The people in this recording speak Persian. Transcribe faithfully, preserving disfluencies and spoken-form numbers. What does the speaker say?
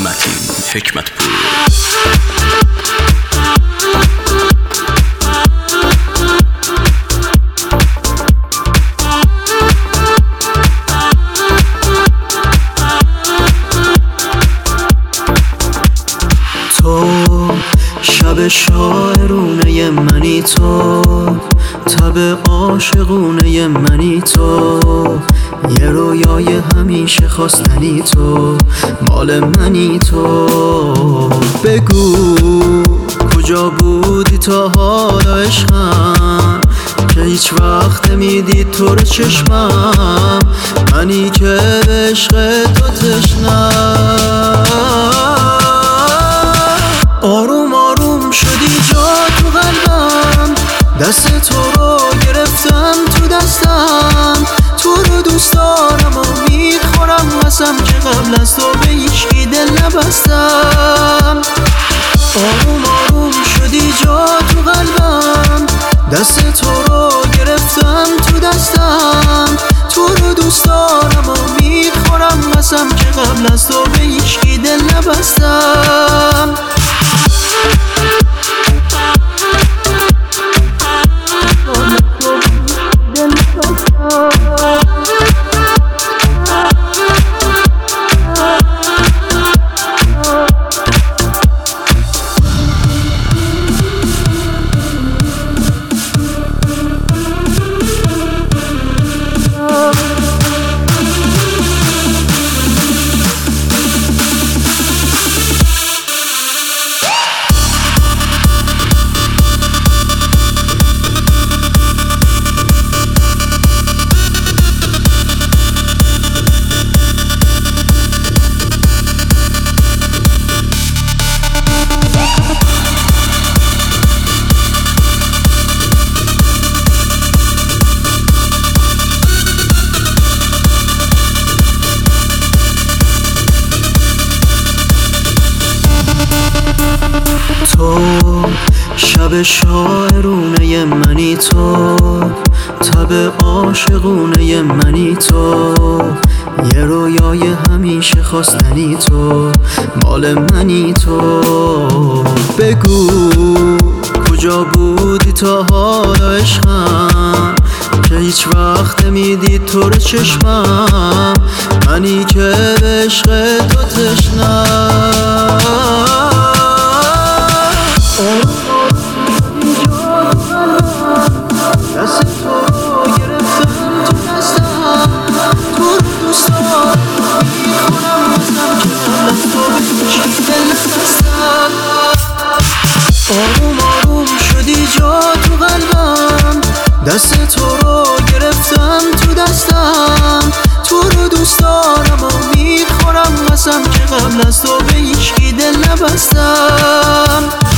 متین حکمت پور. شب شاعرونه منی تو، تب عاشقونه منی تو، یه رویای همیشه خواستنی تو، مال منی تو. بگو کجا بودی تا حالا عشقم، که هیچ وقت نمیدید تو رو چشمم، منی که به عشق تو تشنم. آروم آروم شدی جا تو قلبم، دست تو رو گرفتم تو دستم، تو رو دوست دارم و میخورم قسم که قبل از تو به هیچکی دل نبستم. آروم آروم شدی جا تو قلبم، دست تو رو گرفتم تو دستم، تو رو دوست دارم و میخورم قسم که قبل از تو به هیچکی دل نبستم. تو شب شاعرونه منی تو، تب عاشقونه منی تو، یه رویای همیشه خواستنی تو، مال منی تو. بگو کجا بودی تا حالا عشقم، که هیچ وقت نمیدید تو رو چشمم، منی که به عشق تو تشنم. دست تو رو گرفتم تو دستم، تو رو دوست دارم میخونم بزم که قبل از تو به هیچکی دل نبستم. آروم آروم شدی جا تو قلبم، دست تو رو گرفتم تو دستم، تو رو دوست دارم و میخورم قسم که قبل از تو به هیچکی دل نبستم.